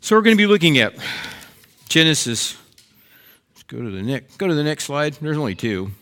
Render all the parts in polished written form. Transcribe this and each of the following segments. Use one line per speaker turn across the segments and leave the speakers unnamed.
So we're going to be looking at Genesis. Let's go to the next slide. There's only two.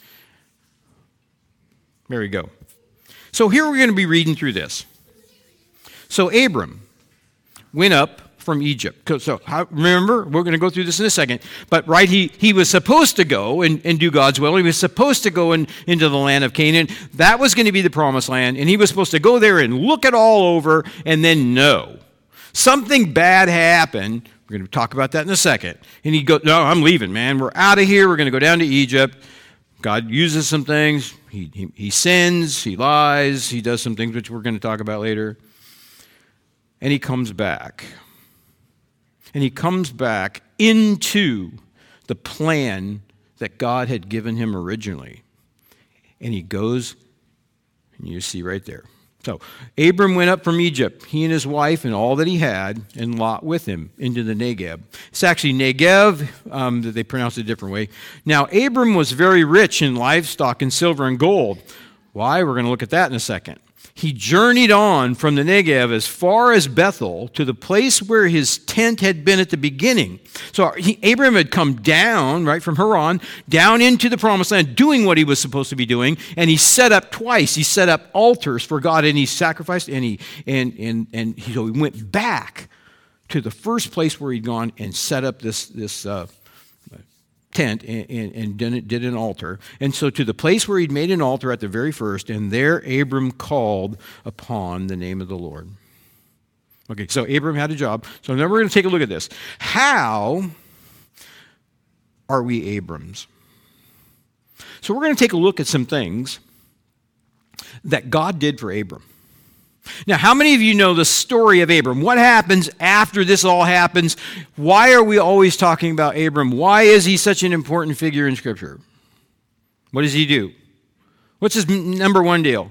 There we go. So here we're going to be reading through this. So Abram went up from Egypt. So remember, we're going to go through this in a second. But he was supposed to go and do God's will. He was supposed to go into the land of Canaan. That was going to be the promised land. And he was supposed to go there and look it all over. And then something bad happened. We're going to talk about that in a second. And he goes, no, I'm leaving, man. We're out of here. We're going to go down to Egypt. God uses some things. He sins. He lies. He does some things which we're going to talk about later. And he comes back. And he comes back into the plan that God had given him originally. And he goes, and you see right there. So Abram went up from Egypt, he and his wife and all that he had, and Lot with him, into the Negev. It's actually Negev, that they pronounce it a different way. Now Abram was very rich in livestock and silver and gold. Why? We're going to look at that in a second. He journeyed on from the Negev as far as Bethel to the place where his tent had been at the beginning. So Abraham had come down, right, from Haran, down into the promised land, doing what he was supposed to be doing, and he set up twice. He set up altars for God, and he sacrificed, and he went back to the first place where he'd gone and set up this tent and did an altar. And so to the place where he'd made an altar at the very first, and there Abram called upon the name of the Lord. Okay, so Abram had a job. So now we're going to take a look at this. How are we Abrams? So we're going to take a look at some things that God did for Abram. Now, how many of you know the story of Abram? What happens after this all happens? Why are we always talking about Abram? Why is he such an important figure in Scripture? What does he do? What's his number one deal?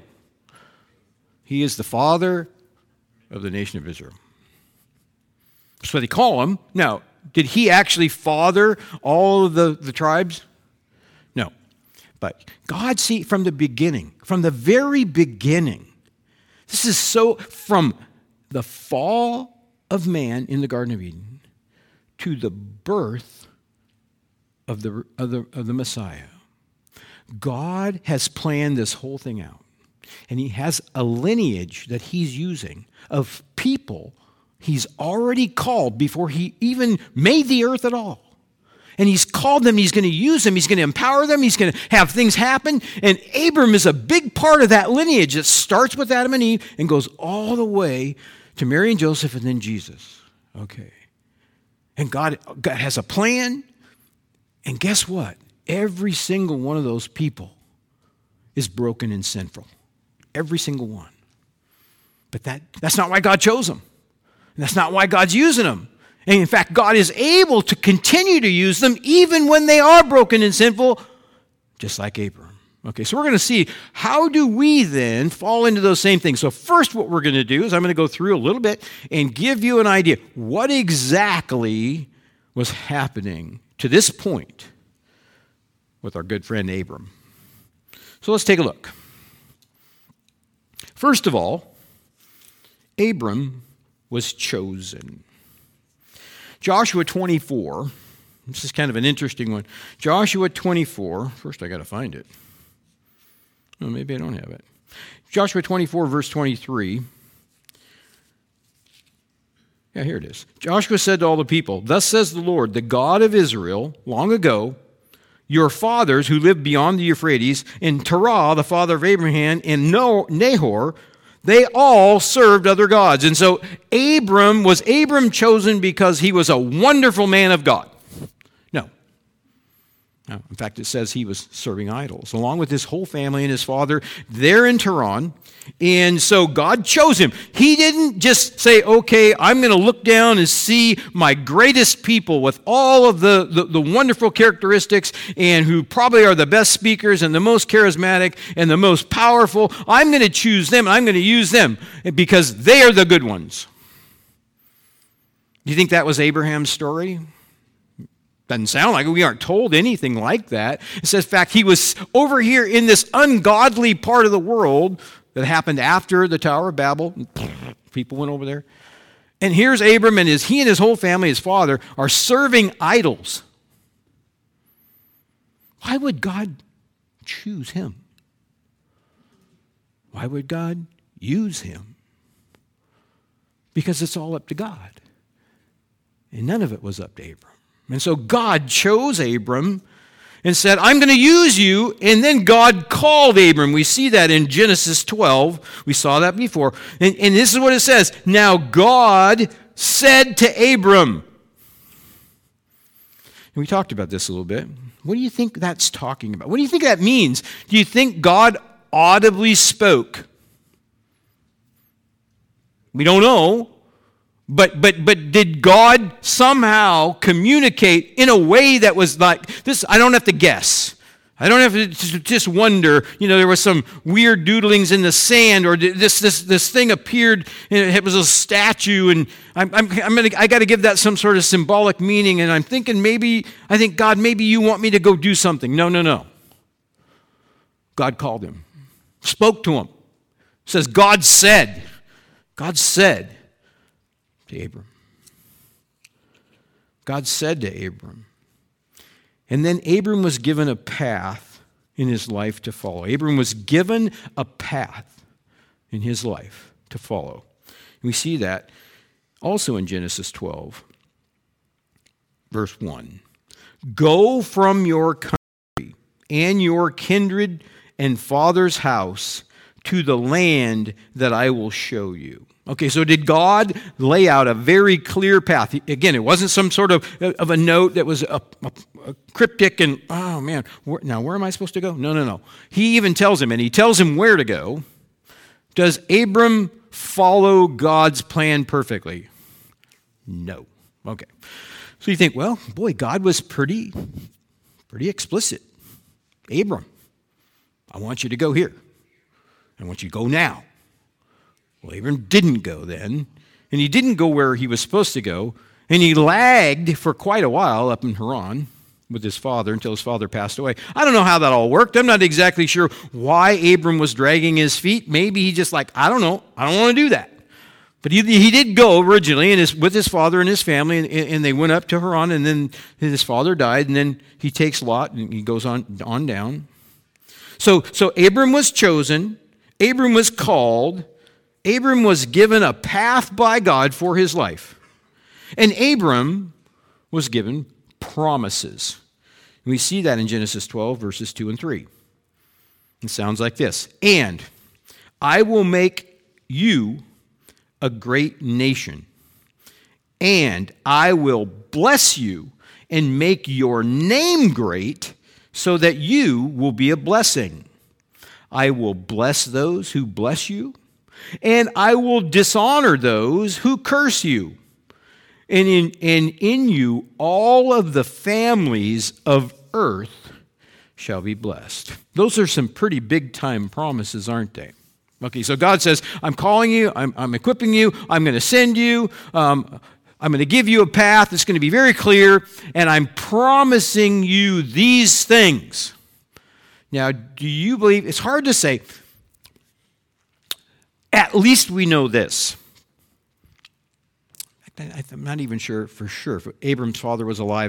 He is the father of the nation of Israel. That's what they call him. Now, did he actually father all of the tribes? No. But God, see, from the beginning, from the very beginning, this is so, from the fall of man in the Garden of Eden to the birth of the Messiah. God has planned this whole thing out. And he has a lineage that he's using of people he's already called before he even made the earth at all. And he's called them, he's going to use them, he's going to empower them, he's going to have things happen. And Abram is a big part of that lineage that starts with Adam and Eve and goes all the way to Mary and Joseph and then Jesus. Okay. And God has a plan. And guess what? Every single one of those people is broken and sinful. Every single one. But that's not why God chose them. And that's not why God's using them. And in fact, God is able to continue to use them even when they are broken and sinful, just like Abram. Okay, so we're going to see, how do we then fall into those same things? So first what we're going to do is I'm going to go through a little bit and give you an idea what exactly was happening to this point with our good friend Abram. So let's take a look. First of all, Abram was chosen. Joshua 24, this is kind of an interesting one. Joshua 24, first I got to find it. Oh, maybe I don't have it. Joshua 24, verse 23. Yeah, here it is. Joshua said to all the people, "Thus says the Lord, the God of Israel, long ago, your fathers who lived beyond the Euphrates, and Terah, the father of Abraham, and Nahor, they all served other gods." And so Abram chosen because he was a wonderful man of God? No. In fact, it says he was serving idols, along with his whole family and his father there in Tehran. And so God chose him. He didn't just say, okay, I'm going to look down and see my greatest people with all of the wonderful characteristics and who probably are the best speakers and the most charismatic and the most powerful. I'm going to choose them and I'm going to use them because they are the good ones. Do you think that was Abraham's story? Doesn't sound like it. We aren't told anything like that. It says, in fact, he was over here in this ungodly part of the world that happened after the Tower of Babel. People went over there. And here's Abram, and he and his whole family, his father, are serving idols. Why would God choose him? Why would God use him? Because it's all up to God. And none of it was up to Abram. And so God chose Abram and said, I'm going to use you. And then God called Abram. We see that in Genesis 12. We saw that before. And this is what it says. Now God said to Abram. And we talked about this a little bit. What do you think that's talking about? What do you think that means? Do you think God audibly spoke? We don't know. But did God somehow communicate in a way that was like this? I don't have to guess. I don't have to just wonder. There was some weird doodlings in the sand, or this thing appeared and it was a statue, and I got to give that some sort of symbolic meaning. And I'm thinking I think God, maybe you want me to go do something. No. God called him, spoke to him. It says God said to Abram. God said to Abram. And then Abram was given a path in his life to follow. Abram was given a path in his life to follow. And we see that also in Genesis 12, verse 1. Go from your country and your kindred and father's house to the land that I will show you. Okay, so did God lay out a very clear path? Again, it wasn't some sort of a note that was a cryptic and, oh man, now where am I supposed to go? No. He even tells him, and he tells him where to go. Does Abram follow God's plan perfectly? No. Okay. So you think, well, boy, God was pretty explicit. Abram, I want you to go here. I want you to go now. Well, Abram didn't go then, and he didn't go where he was supposed to go, and he lagged for quite a while up in Haran with his father until his father passed away. I don't know how that all worked. I'm not exactly sure why Abram was dragging his feet. Maybe he just I don't know. I don't want to do that. But he did go originally with his father and his family, and they went up to Haran, and then his father died, and then he takes Lot, and he goes on down. So Abram was chosen. Abram was called. Abram was given a path by God for his life. And Abram was given promises. And we see that in Genesis 12, verses 2 and 3. It sounds like this. And I will make you a great nation, and I will bless you and make your name great so that you will be a blessing. I will bless those who bless you, and I will dishonor those who curse you. And in you all of the families of earth shall be blessed. Those are some pretty big-time promises, aren't they? Okay, so God says, I'm calling you, I'm equipping you, I'm going to send you, I'm going to give you a path that's going to be very clear, and I'm promising you these things. Now, do you believe, it's hard to say, at least we know this. I'm not even sure for sure if Abram's father was alive.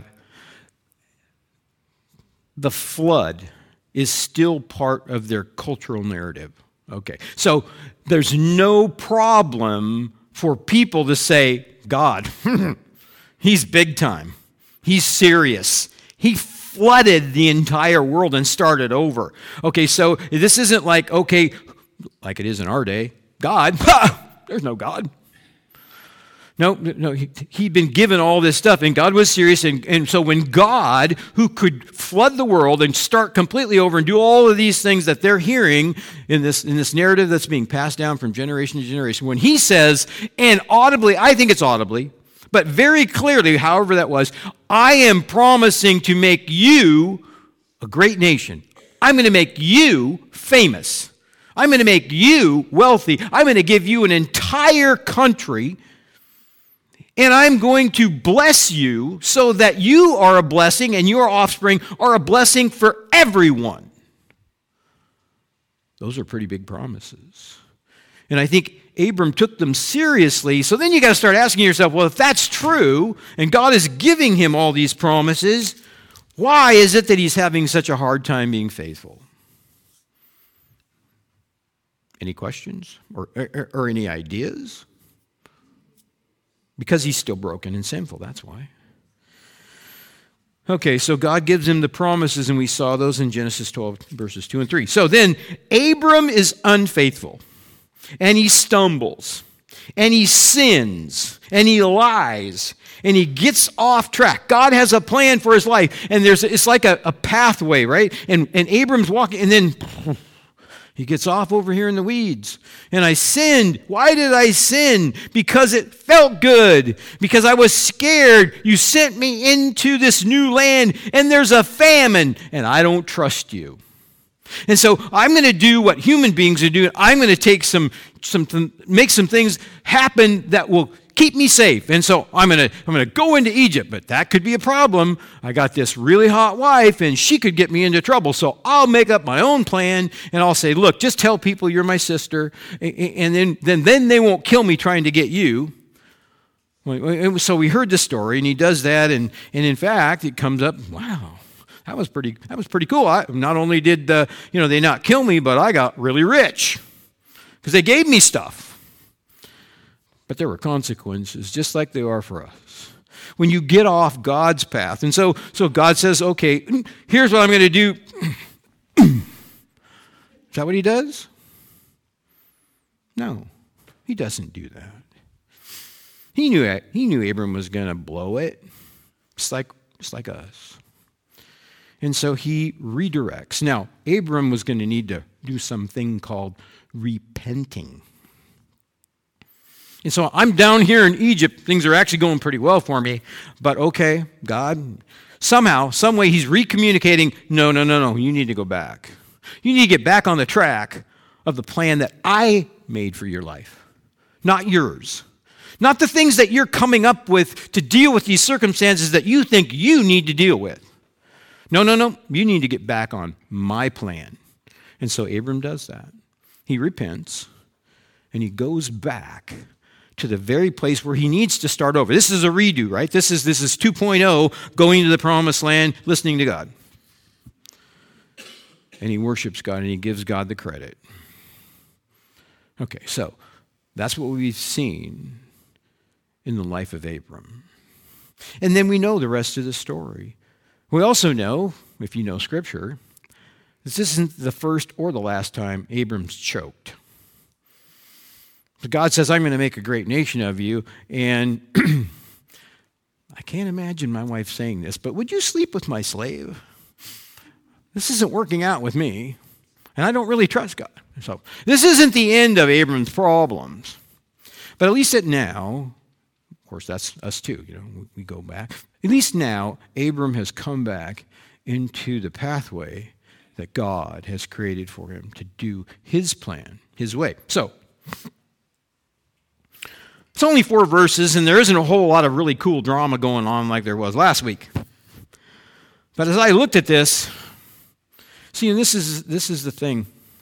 The flood is still part of their cultural narrative. Okay, so there's no problem for people to say, God, he's big time. He's serious. He flooded the entire world and started over. Okay, so this isn't like it is in our day, God, there's no God. No, he'd been given all this stuff, and God was serious, and so when God, who could flood the world and start completely over and do all of these things that they're hearing in this narrative that's being passed down from generation to generation, when he says, and audibly, I think it's audibly, but very clearly, however that was, I am promising to make you a great nation. I'm going to make you famous. I'm going to make you wealthy. I'm going to give you an entire country. And I'm going to bless you so that you are a blessing and your offspring are a blessing for everyone. Those are pretty big promises. And I think Abram took them seriously. So then you got to start asking yourself, well, if that's true, and God is giving him all these promises, why is it that he's having such a hard time being faithful? Any questions or any ideas? Because he's still broken and sinful, that's why. Okay, so God gives him the promises, and we saw those in Genesis 12, verses 2 and 3. So then, Abram is unfaithful, and he stumbles, and he sins, and he lies, and he gets off track. God has a plan for his life, and it's like a pathway, right? And Abram's walking, and then he gets off over here in the weeds. And I sinned. Why did I sin? Because it felt good. Because I was scared. You sent me into this new land, and there's a famine, and I don't trust you. And so I'm going to do what human beings are doing. I'm going to take make some things happen that will keep me safe. And so I'm going to go into Egypt, but that could be a problem. I got this really hot wife, and she could get me into trouble. So I'll make up my own plan, and I'll say, look, just tell people you're my sister, and then they won't kill me trying to get you. So we heard the story, and he does that, and in fact, it comes up, wow. That was pretty cool. Not only did they not kill me, but I got really rich because they gave me stuff. But there were consequences, just like they are for us. When you get off God's path, and so God says, okay, here's what I'm going to do. Is that what he does? No, he doesn't do that. He knew Abram was going to blow it, just like us. And so he redirects. Now, Abram was going to need to do something called repenting. And so I'm down here in Egypt. Things are actually going pretty well for me. But okay, God, somehow, some way he's recommunicating, no, you need to go back. You need to get back on the track of the plan that I made for your life, not yours. Not the things that you're coming up with to deal with these circumstances that you think you need to deal with. No, you need to get back on my plan. And so Abram does that. He repents, and he goes back to the very place where he needs to start over. This is a redo, right? This is 2.0, going to the promised land, listening to God. And he worships God, and he gives God the credit. Okay, so that's what we've seen in the life of Abram. And then we know the rest of the story. We also know, if you know Scripture, this isn't the first or the last time Abram's choked. God says, I'm going to make a great nation of you, and I can't imagine my wife saying this, but would you sleep with my slave? This isn't working out with me, and I don't really trust God. So this isn't the end of Abram's problems. But at least now, of course, that's us too, we go back. At least now, Abram has come back into the pathway that God has created for him to do his plan, his way. So, it's only 4 verses, and there isn't a whole lot of really cool drama going on like there was last week. But as I looked at this, see, and this is the thing.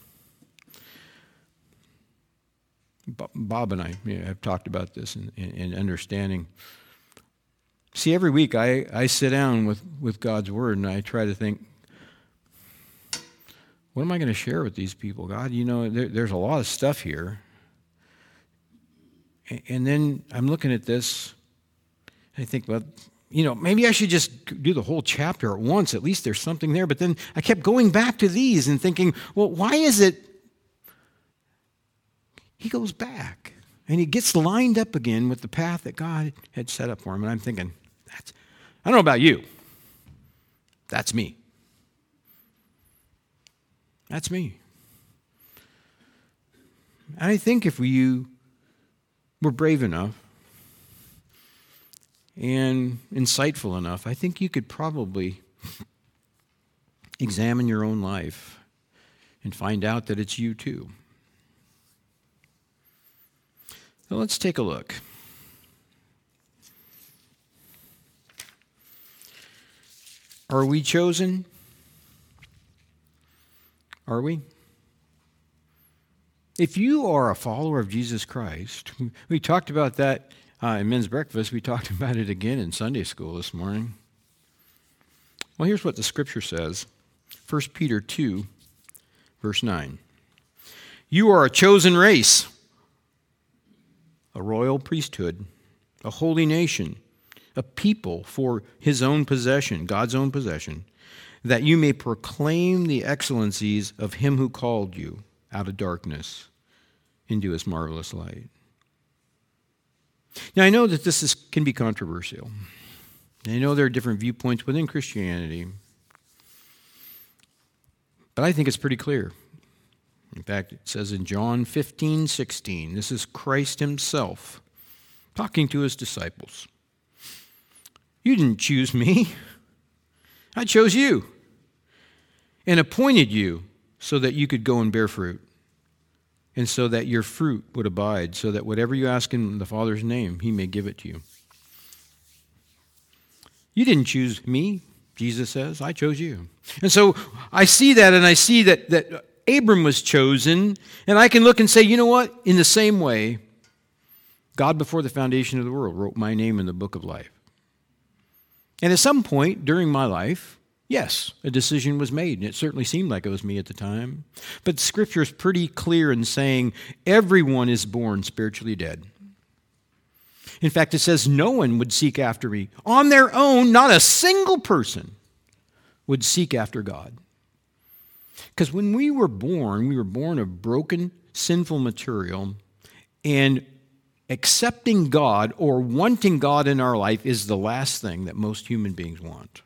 Bob and I have talked about this in understanding. See, every week I sit down with God's Word, and I try to think, what am I going to share with these people? God, there's a lot of stuff here. And then I'm looking at this, and I think, well, maybe I should just do the whole chapter at once. At least there's something there. But then I kept going back to these and thinking, well, why is it he goes back and he gets lined up again with the path that God had set up for him? And I'm thinking, I don't know about you. That's me. That's me. And I think if you were brave enough and insightful enough, I think you could probably examine your own life and find out that it's you too. So let's take a look. Are we chosen? Are we? If you are a follower of Jesus Christ, we talked about that in men's breakfast. We talked about it again in Sunday school this morning. Well, here's what the Scripture says. 1 Peter 2, verse 9. You are a chosen race, a royal priesthood, a holy nation, a people for his own possession, God's own possession, that you may proclaim the excellencies of him who called you out of darkness into his marvelous light. Now, I know that this can be controversial. I know there are different viewpoints within Christianity, but I think it's pretty clear. In fact, it says in John 15:16, this is Christ himself talking to his disciples. You didn't choose me. I chose you and appointed you so that you could go and bear fruit, and so that your fruit would abide, so that whatever you ask in the Father's name, he may give it to you. You didn't choose me, Jesus says. I chose you. And so I see that, and I see that Abram was chosen, and I can look and say, you know what? In the same way, God before the foundation of the world wrote my name in the book of life. And at some point during my life, yes, a decision was made, and it certainly seemed like it was me at the time. But Scripture is pretty clear in saying everyone is born spiritually dead. In fact, it says no one would seek after me. On their own, not a single person would seek after God. Because when we were born of broken, sinful material, and accepting God or wanting God in our life is the last thing that most human beings want.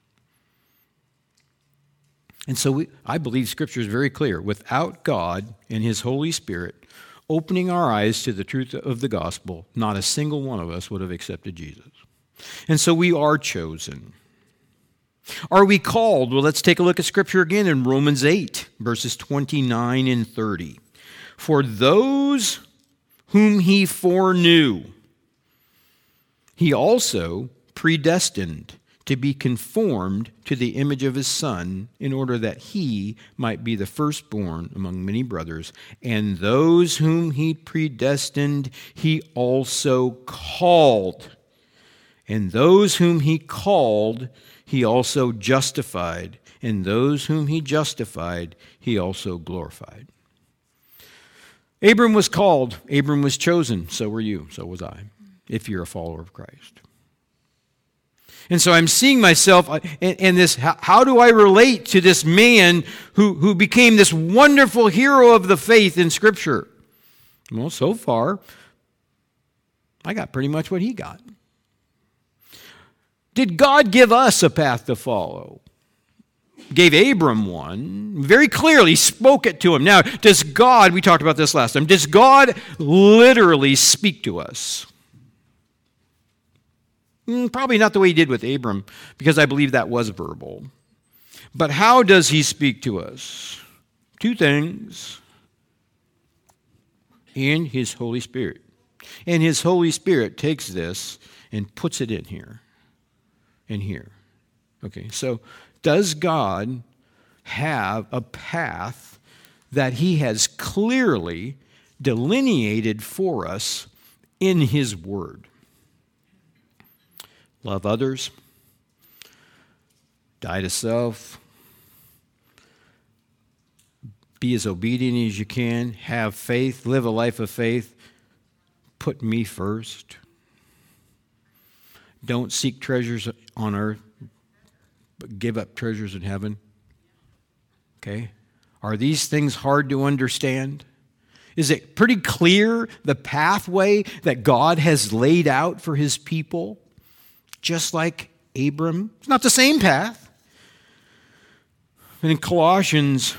And so I believe Scripture is very clear. Without God and his Holy Spirit opening our eyes to the truth of the gospel, not a single one of us would have accepted Jesus. And so we are chosen. Are we called? Well, let's take a look at Scripture again in Romans 8, verses 29 and 30. For those whom he foreknew, he also predestined to be conformed to the image of his Son, in order that he might be the firstborn among many brothers. And those whom he predestined, he also called. And those whom he called, he also justified. And those whom he justified, he also glorified. Abram was called. Abram was chosen. So were you. So was I, if you're a follower of Christ. And so I'm seeing myself in this, how do I relate to this man who became this wonderful hero of the faith in Scripture? Well, so far, I got pretty much what he got. Did God give us a path to follow? Gave Abram one, very clearly spoke it to him. Now, does God, we talked about this last time, does God literally speak to us? Probably not the way he did with Abram, because I believe that was verbal. But how does he speak to us? Two things. In his Holy Spirit. And his Holy Spirit takes this and puts it in here. And here. Okay, so does God have a path that he has clearly delineated for us in his Word? Love others, die to self, be as obedient as you can, have faith, live a life of faith, put me first. Don't seek treasures on earth, but give up treasures in heaven. Okay? Are these things hard to understand? Is it pretty clear the pathway that God has laid out for his people? Just like Abram. It's not the same path. And in Colossians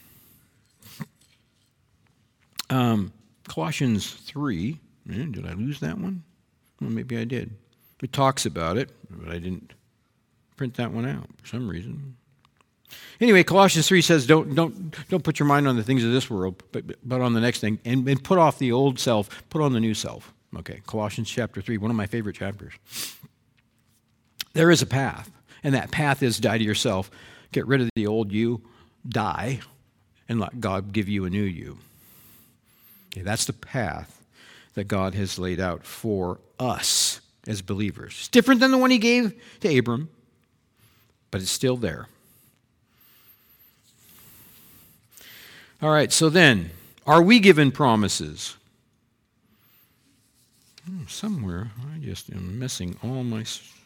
3, did I lose that one? Well, maybe I did. It talks about it, but I didn't print that one out for some reason. Anyway, Colossians 3 says, don't put your mind on the things of this world, but on the next thing, and put off the old self, put on the new self. Okay, Colossians chapter 3, one of my favorite chapters. There is a path, and that path is die to yourself. Get rid of the old you, die, and let God give you a new you. Okay, that's the path that God has laid out for us as believers. It's different than the one he gave to Abram, but it's still there. All right, so then, are we given promises? Somewhere, I just am missing all my...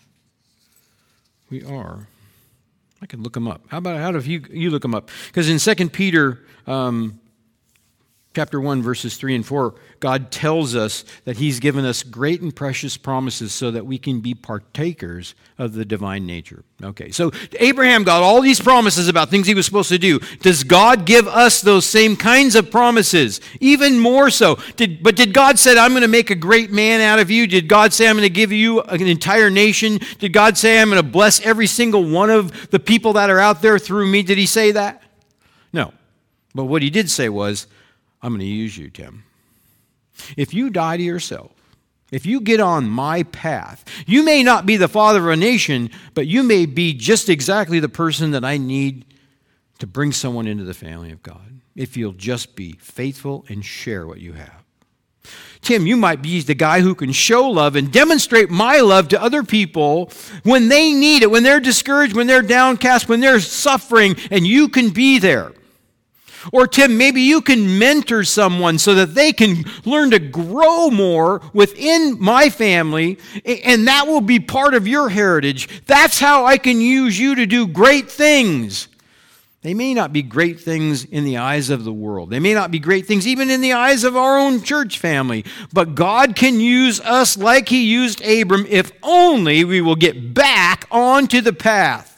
We are. I can look them up. How if you look them up? Because in 2 Peter chapter 1, verses 3 and 4, God tells us that he's given us great and precious promises so that we can be partakers of the divine nature. Okay, so Abraham got all these promises about things he was supposed to do. Does God give us those same kinds of promises? Even more so. Did God say, I'm going to make a great man out of you? Did God say, I'm going to give you an entire nation? Did God say, I'm going to bless every single one of the people that are out there through me? Did he say that? No. But what he did say was, I'm going to use you, Tim. If you die to yourself, if you get on my path, you may not be the father of a nation, but you may be just exactly the person that I need to bring someone into the family of God, if you'll just be faithful and share what you have. Tim, you might be the guy who can show love and demonstrate my love to other people when they need it, when they're discouraged, when they're downcast, when they're suffering, and you can be there. Or Tim, maybe you can mentor someone so that they can learn to grow more within my family, and that will be part of your heritage. That's how I can use you to do great things. They may not be great things in the eyes of the world. They may not be great things even in the eyes of our own church family. But God can use us like he used Abram if only we will get back onto the path.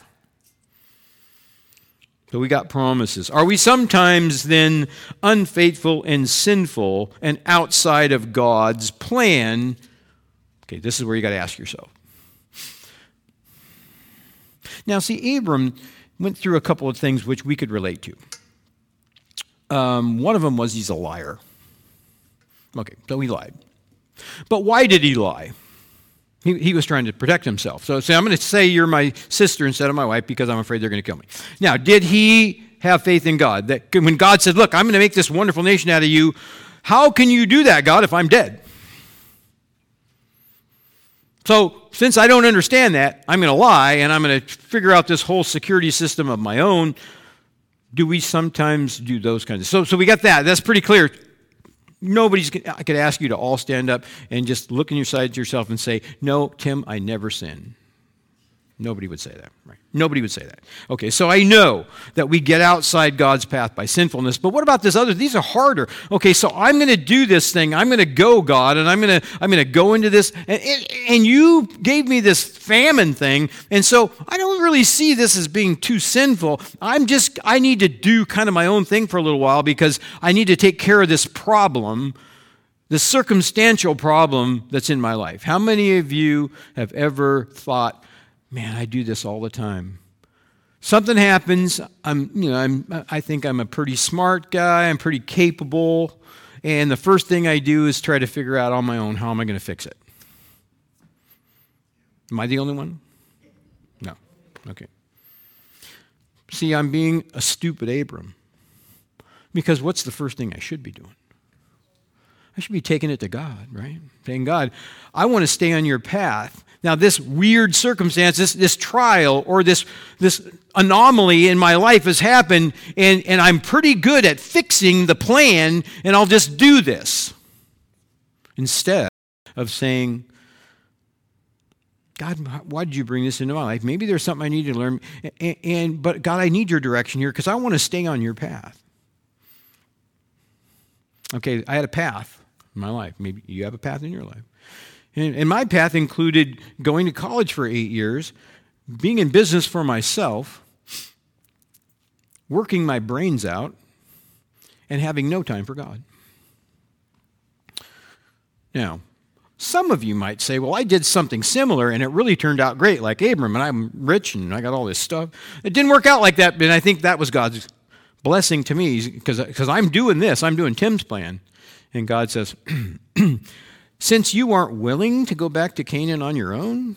So we got promises. Are we sometimes then unfaithful and sinful and outside of God's plan? Okay, this is where you got to ask yourself. Now, see, Abram went through a couple of things which we could relate to. One of them was he's a liar. Okay, so he lied. But why did he lie? He was trying to protect himself. So I'm going to say you're my sister instead of my wife because I'm afraid they're going to kill me. Now, did he have faith in God? That when God said, look, I'm going to make this wonderful nation out of you, how can you do that, God, if I'm dead? So since I don't understand that, I'm going to lie and I'm going to figure out this whole security system of my own. Do we sometimes do those kinds of... So we got that. That's pretty clear. I could ask you to all stand up and just look inside yourself and say, no, Tim, I never sin. Nobody would say that, right? Nobody would say that. Okay, so I know that we get outside God's path by sinfulness, but what about this other? These are harder. Okay, so I'm going to do this thing. I'm going to go, God, and I'm going to go into this. And you gave me this famine thing, and so I don't really see this as being too sinful. I need to do kind of my own thing for a little while because I need to take care of this problem, this circumstantial problem that's in my life. How many of you have ever thought, man, I do this all the time. Something happens. I think I'm a pretty smart guy. I'm pretty capable. And the first thing I do is try to figure out on my own, how am I going to fix it? Am I the only one? No. Okay. See, I'm being a stupid Abram. Because what's the first thing I should be doing? I should be taking it to God, right? Saying, God, I want to stay on your path. Now, this weird circumstance, this trial or this anomaly in my life has happened, and I'm pretty good at fixing the plan, and I'll just do this. Instead of saying, God, why did you bring this into my life? Maybe there's something I need to learn, but God, I need your direction here because I want to stay on your path. Okay, I had a path in my life. Maybe you have a path in your life. And my path included going to college for 8 years, being in business for myself, working my brains out, and having no time for God. Now, some of you might say, well, I did something similar, and it really turned out great, like Abram, and I'm rich, and I got all this stuff. It didn't work out like that, but I think that was God's blessing to me, because I'm doing this. I'm doing Tim's plan. And God says, since you aren't willing to go back to Canaan on your own,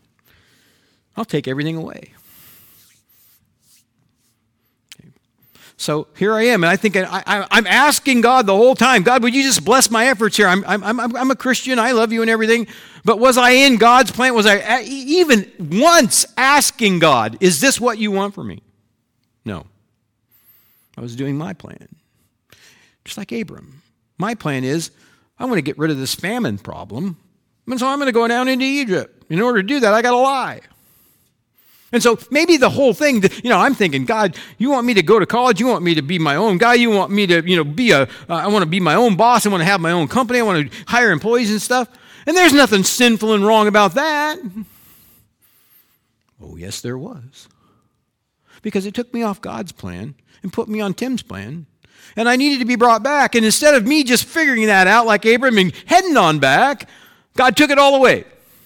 I'll take everything away. Okay. So here I am, and I think I'm asking God the whole time, God, would you just bless my efforts here? I'm a Christian, I love you and everything, but was I in God's plan? Was I even once asking God, is this what you want for me? No. I was doing my plan, just like Abram. My plan is, I want to get rid of this famine problem, and so I'm going to go down into Egypt. In order to do that, I got to lie. And so maybe the whole thing, I'm thinking, God, you want me to go to college? You want me to be my own guy? You want me to, I want to be my own boss. I want to have my own company. I want to hire employees and stuff. And there's nothing sinful and wrong about that. Oh, yes, there was. Because it took me off God's plan and put me on Tim's plan. And I needed to be brought back. And instead of me just figuring that out like Abram and heading on back, God took it all away.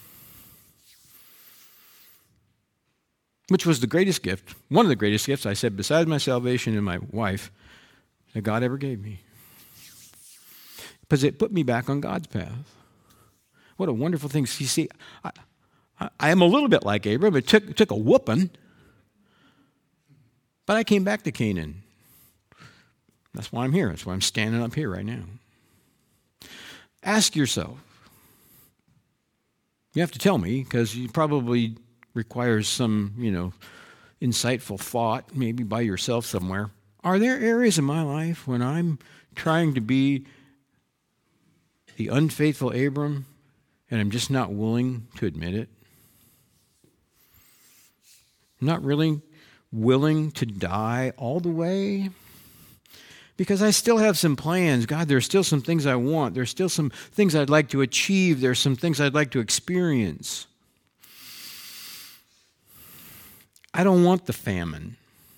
Which was the greatest gift, one of the greatest gifts, I said, besides my salvation and my wife, that God ever gave me. Because it put me back on God's path. What a wonderful thing. You see, I am a little bit like Abram. It took a whooping. But I came back to Canaan. That's why I'm here. That's why I'm standing up here right now. Ask yourself. You have to tell me, because you probably requires some, insightful thought, maybe by yourself somewhere. Are there areas in my life when I'm trying to be the unfaithful Abram and I'm just not willing to admit it? I'm not really willing to die all the way? Because I still have some plans. God, there's still some things I want. There's still some things I'd like to achieve. There's some things I'd like to experience. I don't want the famine.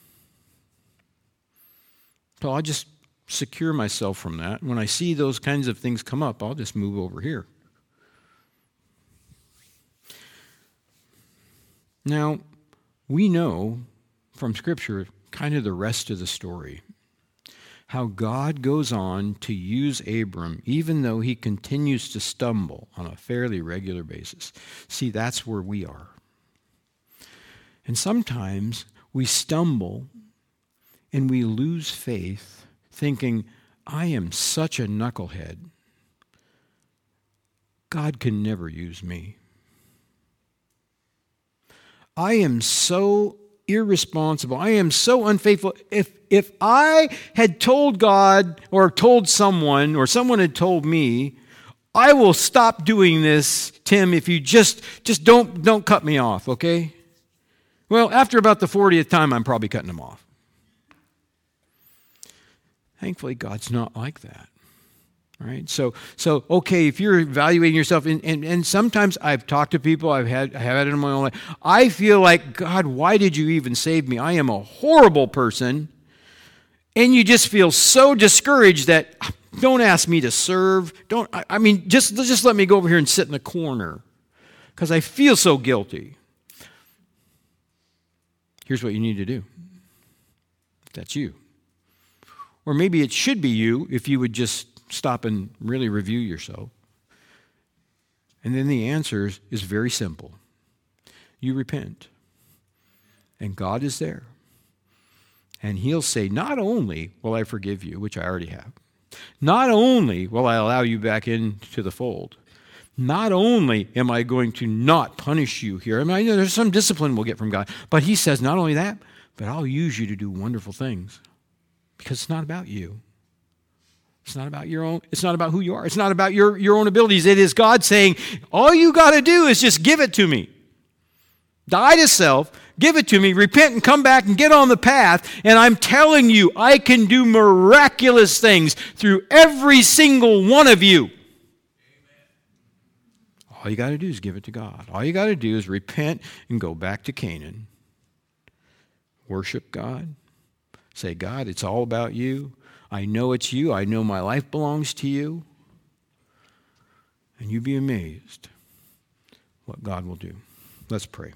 So I'll just secure myself from that. When I see those kinds of things come up, I'll just move over here. Now, we know from Scripture kind of the rest of the story. How God goes on to use Abram even though he continues to stumble on a fairly regular basis. See, that's where we are. And sometimes we stumble and we lose faith thinking, I am such a knucklehead. God can never use me. I am so irresponsible. I am so unfaithful. If I had told God or told someone or someone had told me, I will stop doing this, Tim, if you just don't cut me off, okay? Well, after about the 40th time, I'm probably cutting them off. Thankfully, God's not like that. All right? So okay, if you're evaluating yourself, and sometimes I've talked to people, I have had it in my own life, I feel like, God, why did you even save me? I am a horrible person. And you just feel so discouraged that, don't ask me to serve. Just let me go over here and sit in the corner because I feel so guilty. Here's what you need to do. That's you. Or maybe it should be you if you would just stop and really review yourself. And then the answer is very simple. You repent. And God is there. And he'll say, not only will I forgive you, which I already have, not only will I allow you back into the fold, not only am I going to not punish you here, there's some discipline we'll get from God, but he says not only that, but I'll use you to do wonderful things. Because it's not about you. It's not about your own, it's not about who you are. It's not about your own abilities. It is God saying, all you got to do is just give it to me. Die to self, give it to me, repent and come back and get on the path. And I'm telling you, I can do miraculous things through every single one of you. All you got to do is give it to God. All you got to do is repent and go back to Canaan. Worship God. Say, God, it's all about you. I know it's you. I know my life belongs to you. And you'd be amazed what God will do. Let's pray.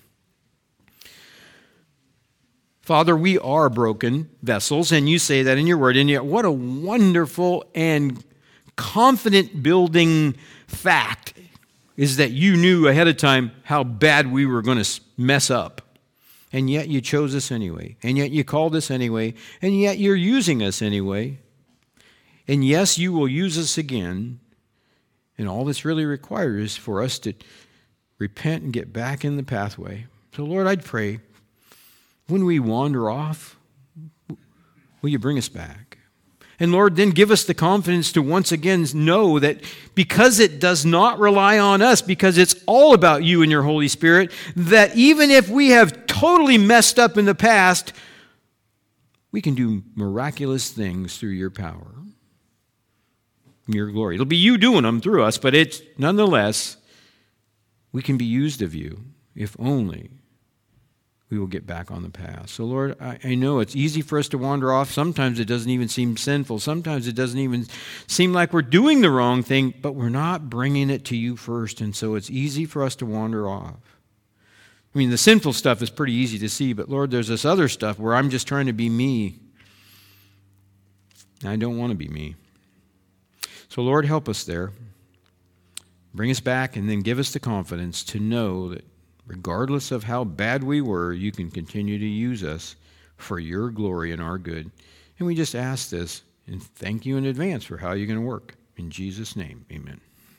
Father, we are broken vessels, and you say that in your word. And yet, what a wonderful and confident building fact is that you knew ahead of time how bad we were going to mess up. And yet you chose us anyway. And yet you called us anyway. And yet you're using us anyway. And yes, you will use us again. And all that's really required is for us to repent and get back in the pathway. So, Lord, I'd pray, when we wander off, will you bring us back? And Lord, then give us the confidence to once again know that because it does not rely on us, because it's all about you and your Holy Spirit, that even if we have totally messed up in the past, we can do miraculous things through your power, your glory. It'll be you doing them through us, but it's nonetheless, we can be used of you if only we will get back on the path. So, Lord, I know it's easy for us to wander off. Sometimes it doesn't even seem sinful. Sometimes it doesn't even seem like we're doing the wrong thing, but we're not bringing it to you first, and so it's easy for us to wander off. I mean, the sinful stuff is pretty easy to see, but Lord, there's this other stuff where I'm just trying to be me. I don't want to be me. So, Lord, help us there. Bring us back and then give us the confidence to know that regardless of how bad we were, you can continue to use us for your glory and our good. And we just ask this and thank you in advance for how you're going to work. In Jesus' name, amen.